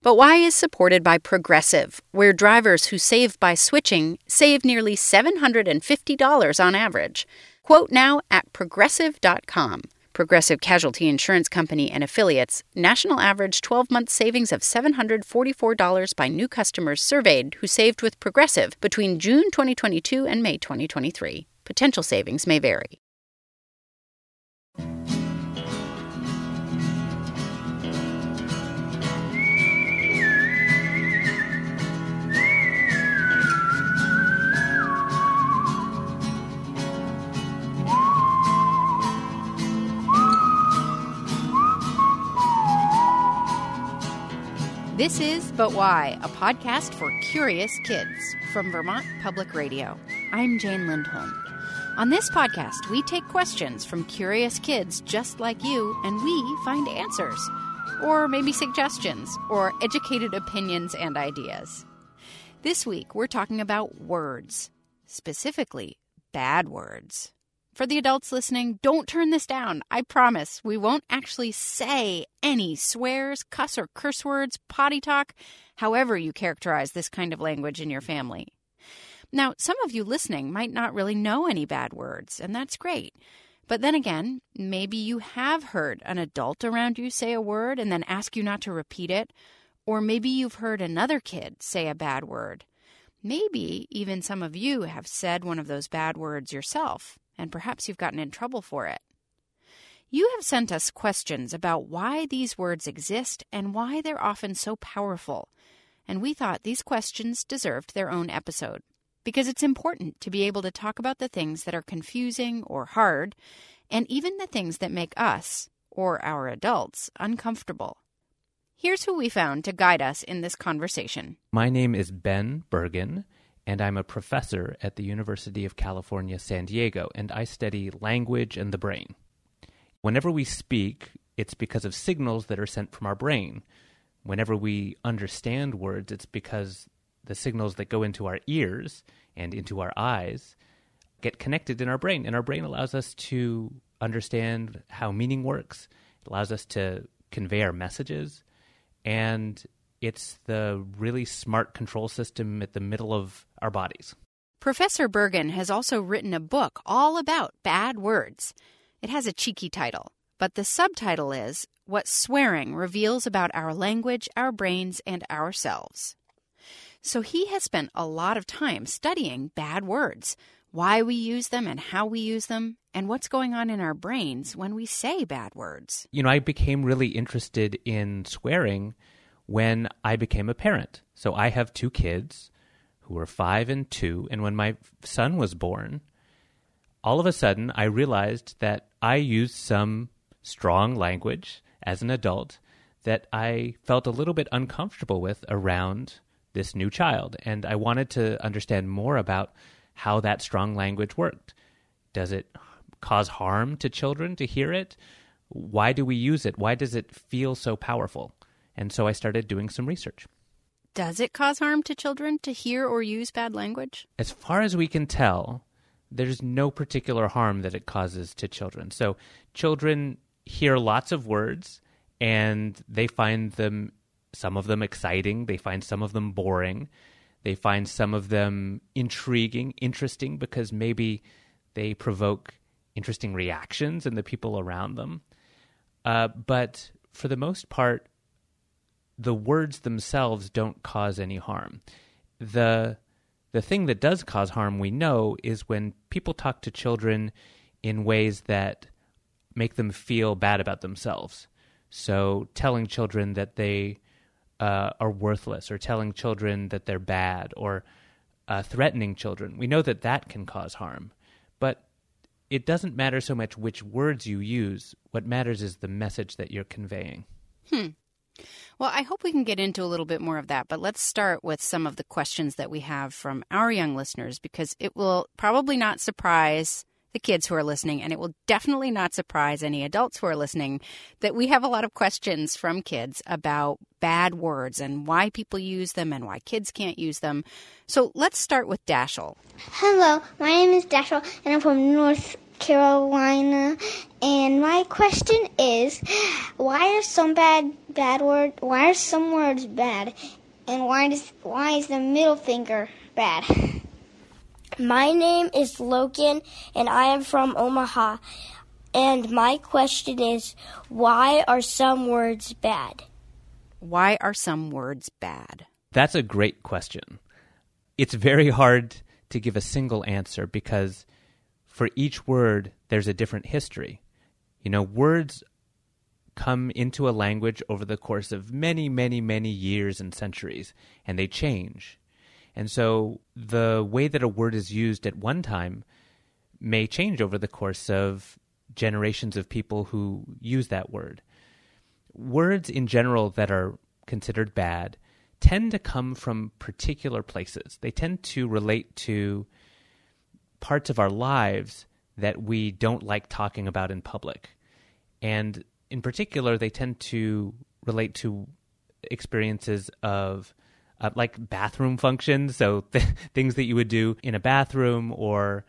But Why is supported by Progressive, where drivers who save by switching save nearly $750 on average. Quote now at Progressive.com. Progressive Casualty Insurance Company and Affiliates. National average 12-month savings of $744 by new customers surveyed who saved with Progressive between June 2022 and May 2023. Potential savings may vary. This is But Why, a podcast for curious kids from Vermont Public Radio. I'm Jane Lindholm. On this podcast, we take questions from curious kids just like you, and we find answers, or maybe suggestions, or educated opinions and ideas. This week, we're talking about words, specifically bad words. For the adults listening, don't turn this down. I promise we won't actually say any swears, cuss or curse words, potty talk, however you characterize this kind of language in your family. Now, some of you listening might not really know any bad words, and that's great. But then again, maybe you have heard an adult around you say a word and then ask you not to repeat it, or maybe you've heard another kid say a bad word. Maybe even some of you have said one of those bad words yourself, and perhaps you've gotten in trouble for it. You have sent us questions about why these words exist and why they're often so powerful, and we thought these questions deserved their own episode, because it's important to be able to talk about the things that are confusing or hard, and even the things that make us, or our adults, uncomfortable. Here's who we found to guide us in this conversation. My name is Ben Bergen, and I'm a professor at the University of California, San Diego, and I study language and the brain. Whenever we speak, it's because of signals that are sent from our brain. Whenever we understand words, it's because the signals that go into our ears and into our eyes get connected in our brain, and our brain allows us to understand how meaning works. It allows us to convey our messages, and it's the really smart control system at the middle of our bodies. Professor Bergen has also written a book all about bad words. It has a cheeky title, but the subtitle is What Swearing Reveals About Our Language, Our Brains, and Ourselves. So he has spent a lot of time studying bad words, why we use them and how we use them, and what's going on in our brains when we say bad words. I became really interested in swearing when I became a parent. So I have two kids who are 5 and 2, and when my son was born, all of a sudden I realized that I used some strong language as an adult that I felt a little bit uncomfortable with around this new child, and I wanted to understand more about how that strong language worked. Does it cause harm to children to hear it? Why do we use it? Why does it feel so powerful? And so I started doing some research. Does it cause harm to children to hear or use bad language? As far as we can tell, there's no particular harm that it causes to children. So children hear lots of words, and they find them, some of them exciting, they find some of them boring, they find some of them intriguing, interesting, because maybe they provoke interesting reactions in the people around them. But for the most part, the words themselves don't cause any harm. The thing that does cause harm, we know, is when people talk to children in ways that make them feel bad about themselves. So telling children that they are worthless, or telling children that they're bad, or threatening children. We know that that can cause harm. But it doesn't matter so much which words you use. What matters is the message that you're conveying. Well, I hope we can get into a little bit more of that, but let's start with some of the questions that we have from our young listeners, because it will probably not surprise the kids who are listening, and it will definitely not surprise any adults who are listening, that we have a lot of questions from kids about bad words and why people use them and why kids can't use them. So let's start with Dashel. Hello, my name is Dashel, and I'm from North Carolina, and my question is, why are some bad bad word? Why are some words bad? And why is the middle finger bad? My name is Logan, and I am from Omaha. And my question is, why are some words bad? Why are some words bad? That's a great question. It's very hard to give a single answer because for each word, there's a different history. You know, words come into a language over the course of many, many, many years and centuries, and they change. And so the way that a word is used at one time may change over the course of generations of people who use that word. Words in general that are considered bad tend to come from particular places. They tend to relate to parts of our lives that we don't like talking about in public. And in particular, they tend to relate to experiences of like bathroom functions, so things that you would do in a bathroom, or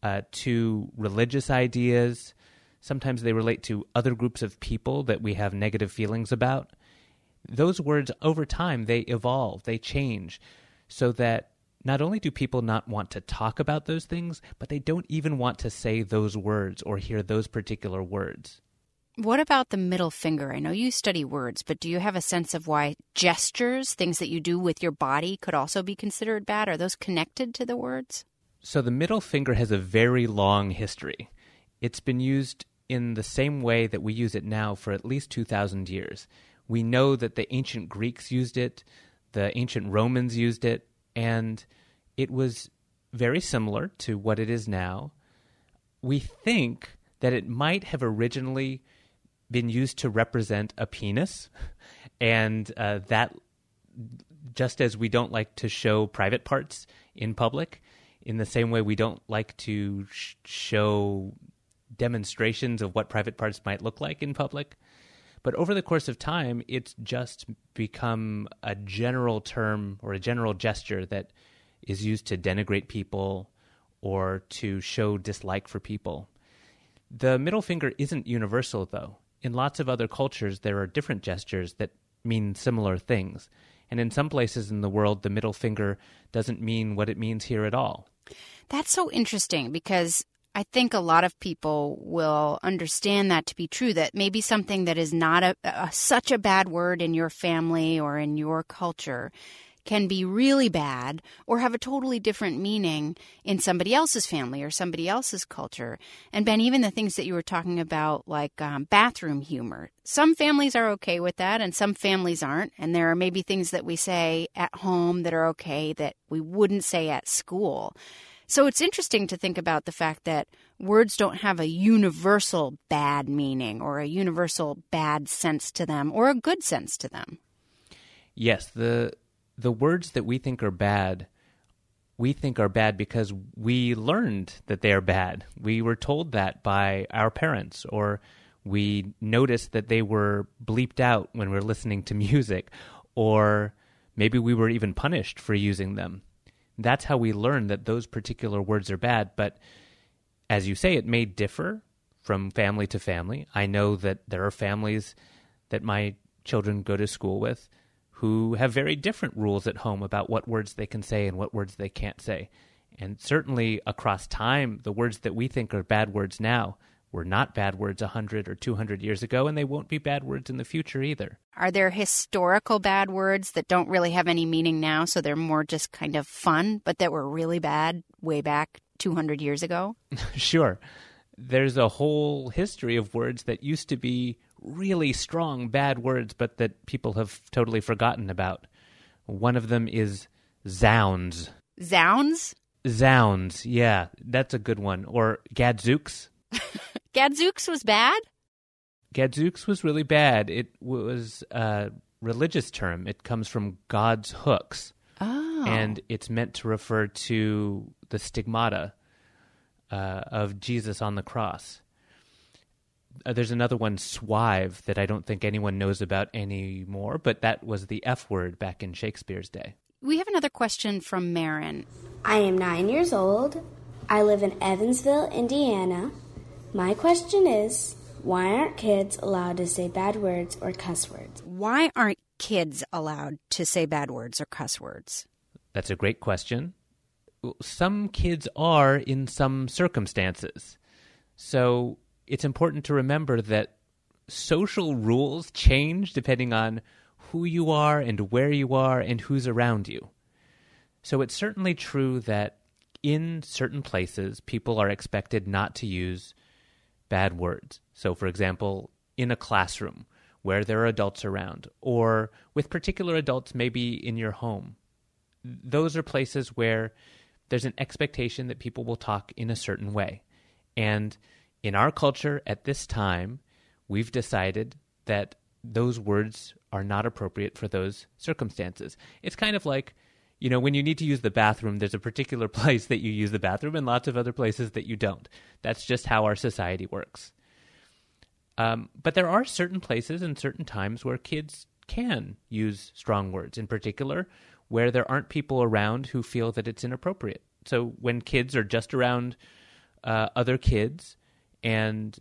to religious ideas. Sometimes they relate to other groups of people that we have negative feelings about. Those words, over time, they evolve, they change, so that not only do people not want to talk about those things, but they don't even want to say those words or hear those particular words. What about the middle finger? I know you study words, but do you have a sense of why gestures, things that you do with your body, could also be considered bad? Are those connected to the words? So the middle finger has a very long history. It's been used in the same way that we use it now for at least 2,000 years. We know that the ancient Greeks used it, the ancient Romans used it, and it was very similar to what it is now. We think that it might have originally been used to represent a penis, and that just as we don't like to show private parts in public, in the same way we don't like to show demonstrations of what private parts might look like in public. But over the course of time, it's just become a general term or a general gesture that is used to denigrate people or to show dislike for people. The middle finger isn't universal, though. In lots of other cultures, there are different gestures that mean similar things. And in some places in the world, the middle finger doesn't mean what it means here at all. That's so interesting because I think a lot of people will understand that to be true, that maybe something that is not such a bad word in your family or in your culture can be really bad or have a totally different meaning in somebody else's family or somebody else's culture. And Ben, even the things that you were talking about, like bathroom humor, some families are okay with that and some families aren't. And there are maybe things that we say at home that are okay that we wouldn't say at school. So it's interesting to think about the fact that words don't have a universal bad meaning or a universal bad sense to them or a good sense to them. Yes, the words that we think are bad because we learned that they are bad. We were told that by our parents, or we noticed that they were bleeped out when we were listening to music, or maybe we were even punished for using them. That's how we learn that those particular words are bad. But as you say, it may differ from family to family. I know that there are families that my children go to school with who have very different rules at home about what words they can say and what words they can't say. And certainly across time, the words that we think are bad words now were not bad words 100 or 200 years ago, and they won't be bad words in the future either. Are there historical bad words that don't really have any meaning now, so they're more just kind of fun, but that were really bad way back 200 years ago? Sure. There's a whole history of words that used to be really strong, bad words, but that people have totally forgotten about. One of them is zounds. Zounds? Zounds, yeah, that's a good one. Or gadzooks. Gadzooks was bad? Gadzooks was really bad. It was a religious term. It comes from God's hooks. Oh. And it's meant to refer to the stigmata of Jesus on the cross. There's another one, swive, that I don't think anyone knows about anymore, but that was the F word back in Shakespeare's day. We have another question from Marin. I am 9 years old. I live in Evansville, Indiana. My question is, Why aren't kids allowed to say bad words or cuss words? Why aren't kids allowed to say bad words or cuss words? That's a great question. Some kids are in some circumstances. So it's important to remember that social rules change depending on who you are and where you are and who's around you. So it's certainly true that in certain places, people are expected not to use bad words. So, for example, in a classroom where there are adults around, or with particular adults maybe in your home. Those are places where there's an expectation that people will talk in a certain way. And in our culture at this time, we've decided that those words are not appropriate for those circumstances. It's kind of like, when you need to use the bathroom, there's a particular place that you use the bathroom and lots of other places that you don't. That's just how our society works. But there are certain places and certain times where kids can use strong words, in particular where there aren't people around who feel that it's inappropriate. So when kids are just around other kids and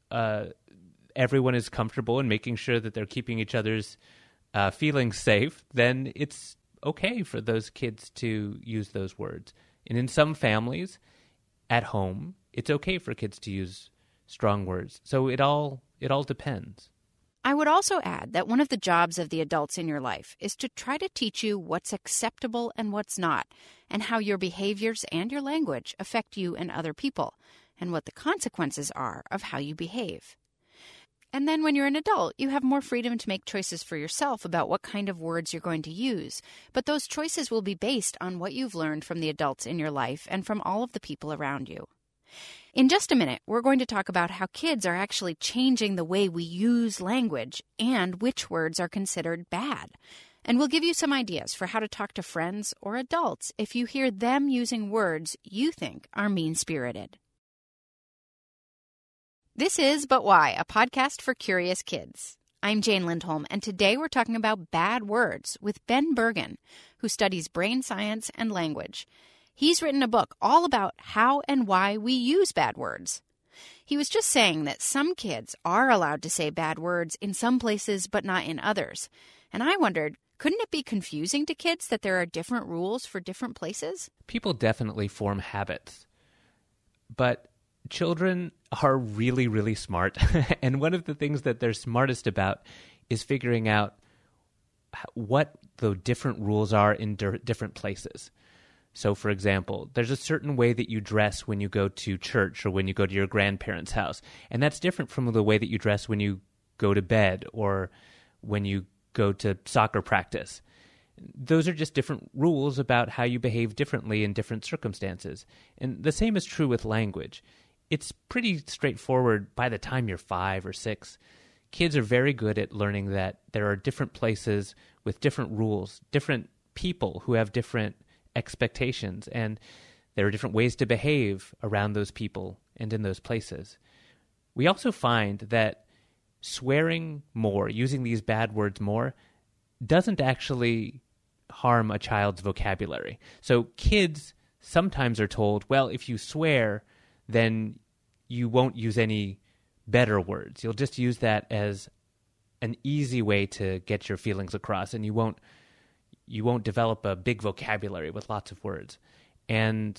everyone is comfortable and making sure that they're keeping each other's feelings safe, then it's okay for those kids to use those words. And in some families at home, it's okay for kids to use strong words. So it all depends. I would also add that one of the jobs of the adults in your life is to try to teach you what's acceptable and what's not, and how your behaviors and your language affect you and other people, and what the consequences are of how you behave. And then when you're an adult, you have more freedom to make choices for yourself about what kind of words you're going to use, but those choices will be based on what you've learned from the adults in your life and from all of the people around you. In just a minute, we're going to talk about how kids are actually changing the way we use language and which words are considered bad. And we'll give you some ideas for how to talk to friends or adults if you hear them using words you think are mean-spirited. This is But Why, a podcast for curious kids. I'm Jane Lindholm, and today we're talking about bad words with Ben Bergen, who studies brain science and language. He's written a book all about how and why we use bad words. He was just saying that some kids are allowed to say bad words in some places but not in others. And I wondered, couldn't it be confusing to kids that there are different rules for different places? People definitely form habits. But children are really, really smart. And one of the things that they're smartest about is figuring out what the different rules are in different places. So, for example, there's a certain way that you dress when you go to church or when you go to your grandparents' house. And that's different from the way that you dress when you go to bed or when you go to soccer practice. Those are just different rules about how you behave differently in different circumstances. And the same is true with language. It's pretty straightforward by the time you're 5 or 6. Kids are very good at learning that there are different places with different rules, different people who have different expectations, and there are different ways to behave around those people and in those places. We also find that swearing more, using these bad words more, doesn't actually harm a child's vocabulary. So kids sometimes are told, well, if you swear, then you won't use any better words. You'll just use that as an easy way to get your feelings across, and you won't develop a big vocabulary with lots of words. And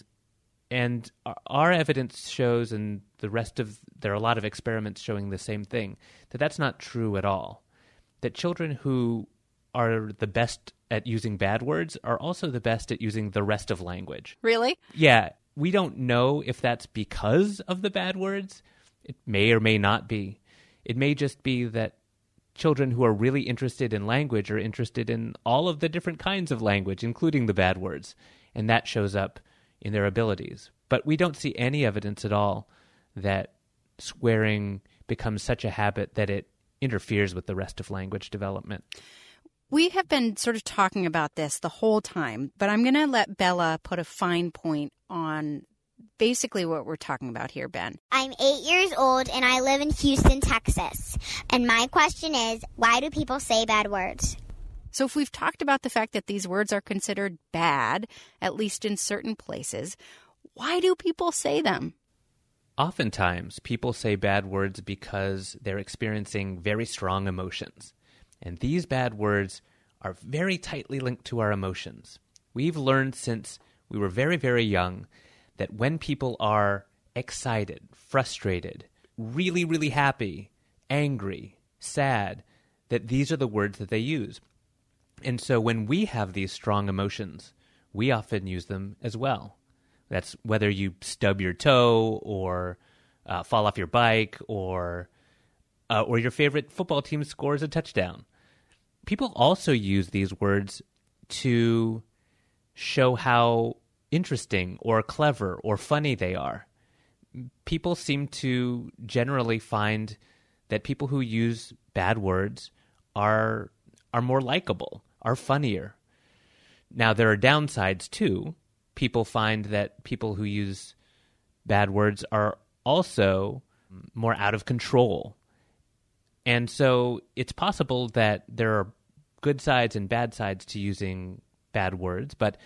our evidence shows, and there are a lot of experiments showing the same thing, that that's not true at all. That children who are the best at using bad words are also the best at using the rest of language. Really? Yeah. We don't know if that's because of the bad words. It may or may not be. It may just be that children who are really interested in language are interested in all of the different kinds of language, including the bad words, and that shows up in their abilities. But we don't see any evidence at all that swearing becomes such a habit that it interferes with the rest of language development. We have been sort of talking about this the whole time, but I'm going to let Bella put a fine point on basically what we're talking about here, Ben. I'm 8 years old and I live in Houston, Texas. And my question is, why do people say bad words? So if we've talked about the fact that these words are considered bad, at least in certain places, why do people say them? Oftentimes, people say bad words because they're experiencing very strong emotions. And these bad words are very tightly linked to our emotions. We've learned since we were very, very young that when people are excited, frustrated, really, really happy, angry, sad, that these are the words that they use. And so when we have these strong emotions, we often use them as well. That's whether you stub your toe or fall off your bike or your favorite football team scores a touchdown. People also use these words to show how interesting or clever or funny they are. People seem to generally find that people who use bad words are more likable, are funnier. Now, there are downsides too. People find that people who use bad words are also more out of control. And so it's possible that there are good sides and bad sides to using bad words, but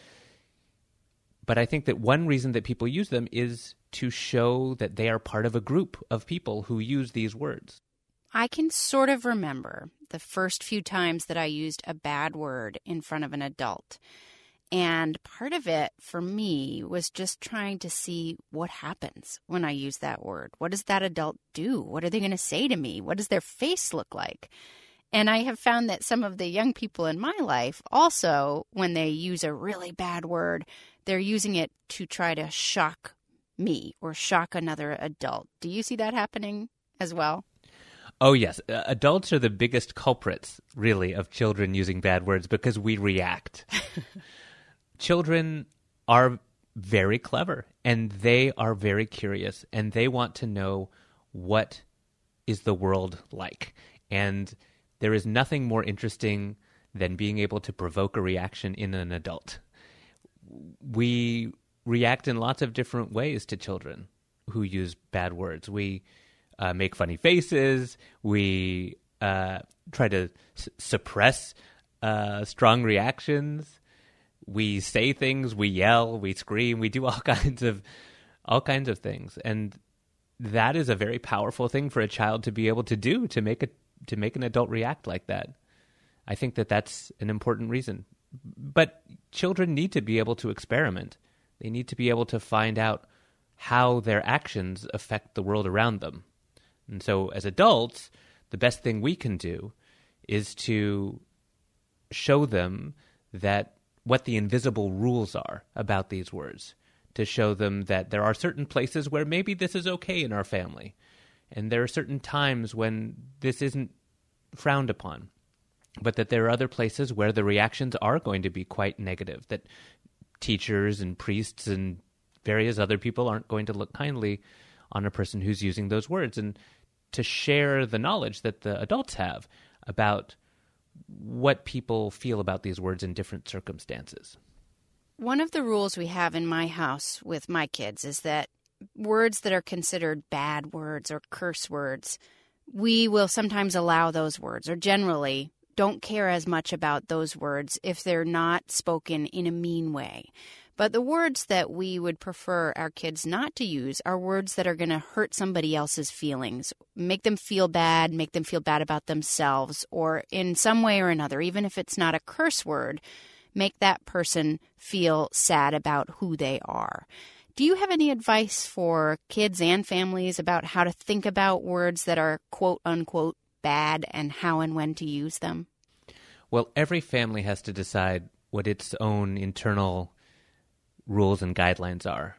I think that one reason that people use them is to show that they are part of a group of people who use these words. I can sort of remember the first few times that I used a bad word in front of an adult. And part of it for me was just trying to see what happens when I use that word. What does that adult do? What are they going to say to me? What does their face look like? And I have found that some of the young people in my life also, when they use a really bad word, they're using it to try to shock me or shock another adult. Do you see that happening as well? Oh, yes. Adults are the biggest culprits, really, of children using bad words because we react. Children are very clever, and they are very curious, and they want to know what is the world like. And there is nothing more interesting than being able to provoke a reaction in an adult. We react in lots of different ways to children who use bad words. We make funny faces. We try to suppress strong reactions. We say things. We yell. We scream. We do all kinds of things, and that is a very powerful thing for a child to be able to do to make an adult react like that. I think that that's an important reason. But children need to be able to experiment. They need to be able to find out how their actions affect the world around them. And so as adults, the best thing we can do is to show them that what the invisible rules are about these words, to show them that there are certain places where maybe this is okay in our family, and there are certain times when this isn't frowned upon, but that there are other places where the reactions are going to be quite negative, that teachers and priests and various other people aren't going to look kindly on a person who's using those words, and to share the knowledge that the adults have about what people feel about these words in different circumstances. One of the rules we have in my house with my kids is that words that are considered bad words or curse words, we will sometimes allow those words, or generally don't care as much about those words if they're not spoken in a mean way. But the words that we would prefer our kids not to use are words that are going to hurt somebody else's feelings, make them feel bad about themselves, or in some way or another, even if it's not a curse word, make that person feel sad about who they are. Do you have any advice for kids and families about how to think about words that are quote unquote bad and how and when to use them? Well, every family has to decide what its own internal rules and guidelines are.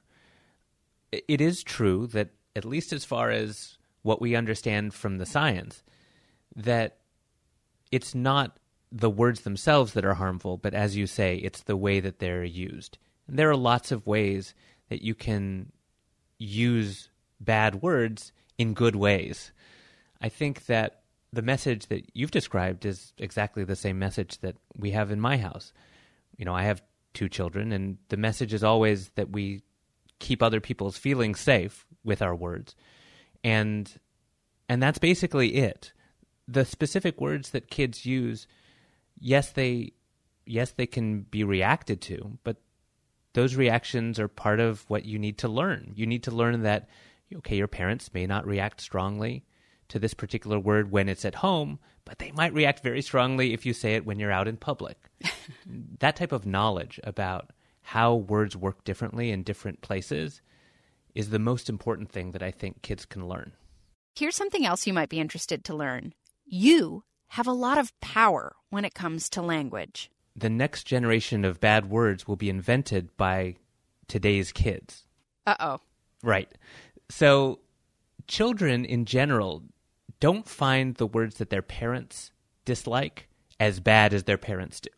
It is true that, at least as far as what we understand from the science, that it's not the words themselves that are harmful, but as you say, it's the way that they're used. And there are lots of ways that you can use bad words in good ways. I think that the message that you've described is exactly the same message that we have in my house. You know, I have 2 children, and the message is always that we keep other people's feelings safe with our words. And that's basically it. The specific words that kids use, yes, they can be reacted to, but those reactions are part of what you need to learn. You need to learn that Okay, your parents may not react strongly to this particular word when it's at home, but they might react very strongly if you say it when you're out in public. That type of knowledge about how words work differently in different places is the most important thing that I think kids can learn. Here's something else you might be interested to learn. You have a lot of power when it comes to language. The next generation of bad words will be invented by today's kids. Uh-oh. Right. So children in general don't find the words that their parents dislike as bad as their parents do.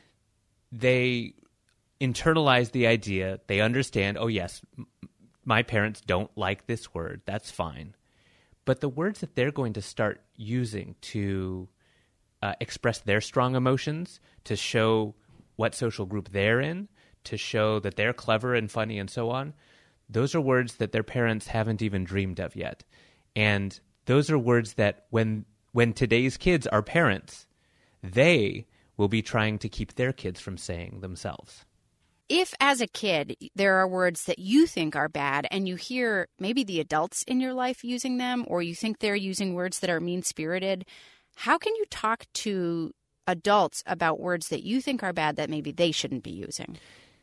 They internalize the idea. They understand, oh, yes, my parents don't like this word. That's fine. But the words that they're going to start using to express their strong emotions, to show what social group they're in, to show that they're clever and funny and so on, those are words that their parents haven't even dreamed of yet. And those are words that when today's kids are parents, they will be trying to keep their kids from saying themselves. If, as a kid, there are words that you think are bad and you hear maybe the adults in your life using them, or you think they're using words that are mean-spirited, how can you talk to adults about words that you think are bad that maybe they shouldn't be using?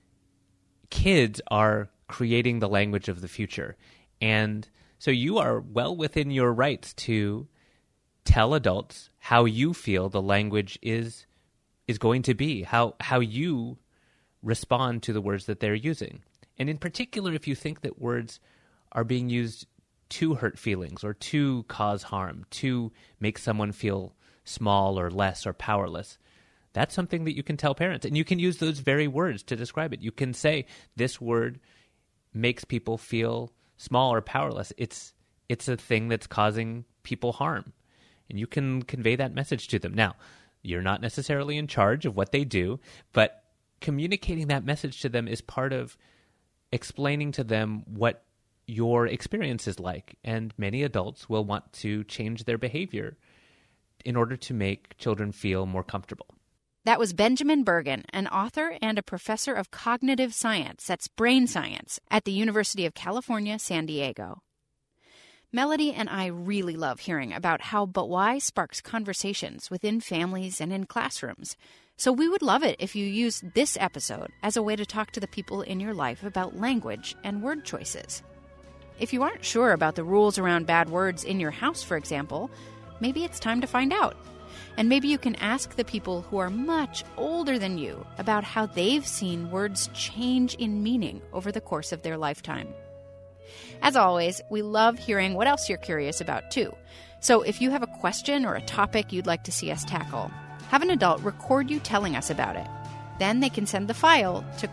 Kids are creating the language of the future. And so you are well within your rights to tell adults how you feel the language is going to be, how you respond to the words that they're using. And in particular, if you think that words are being used to hurt feelings or to cause harm, to make someone feel small or less or powerless, that's something that you can tell parents. And you can use those very words to describe it. You can say, this word makes people feel small or powerless. It's a thing that's causing people harm. And you can convey that message to them. Now, you're not necessarily in charge of what they do, but communicating that message to them is part of explaining to them what your experience is like. And many adults will want to change their behavior in order to make children feel more comfortable. That was Benjamin Bergen, an author and a professor of cognitive science, that's brain science, at the University of California, San Diego. Melody and I really love hearing about how But Why sparks conversations within families and in classrooms. So we would love it if you used this episode as a way to talk to the people in your life about language and word choices. If you aren't sure about the rules around bad words in your house, for example, maybe it's time to find out. And maybe you can ask the people who are much older than you about how they've seen words change in meaning over the course of their lifetime. As always, we love hearing what else you're curious about, too. So if you have a question or a topic you'd like to see us tackle, have an adult record you telling us about it. Then they can send the file to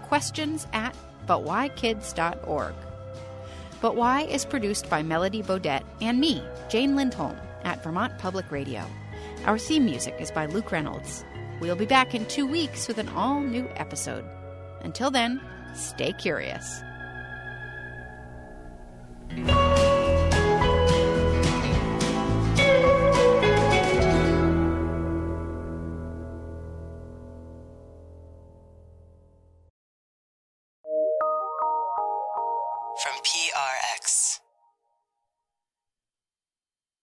questions@butwhykids.org. But Why is produced by Melody Bodette and me, Jane Lindholm, at Vermont Public Radio. Our theme music is by Luke Reynolds. We'll be back in 2 weeks with an all-new episode. Until then, stay curious.